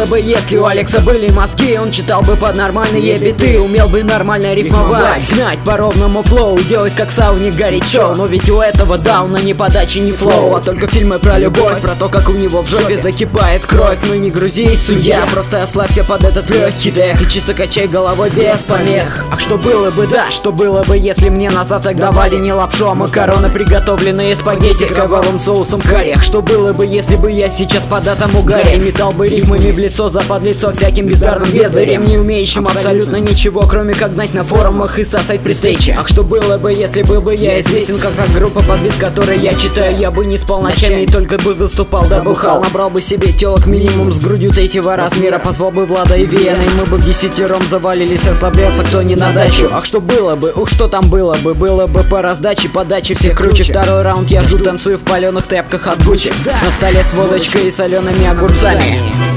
было бы, если у Алекса были мозги? Он читал бы под нормальные биты, умел бы нормально рифмовать, знать по ровному флоу, делать как Сауни горячо. Но ведь у этого Дауна ни подачи, ни флоу, а только фильмы про любовь, про то, как у него в жопе закипает кровь. Ну не грузись, судья, просто ослабься под этот легкий дэх и чисто качай головой без помех. Ах, что было бы, да, что было бы, если мне на завтрак давали не лапшу, а макароны, приготовленные спагетти с кровавым соусом карри. Ах, что было бы, если бы я сейчас под атом угаря метал бы рифмами в лицо, западлицо всяким бездарным бездарем, не умеющим абсолютно ничего, кроме как гнать на форумах и сосать при встрече. Ах, что было бы, если бы я известен как та группа, под бит которой я читаю. Я бы не спал ночами и только бы выступал, да бухал. Набрал бы себе телок минимум с грудью третьего размера, позвал бы Влада и Вены, и мы бы вдесятером завалились ослабляться, кто не на дачу. Ах, что было бы, ух, что там было бы по раздаче, подаче всех круче. Второй раунд я жду, танцую в паленых тряпках от Гуччи, на столе с водочкой и солеными огурцами.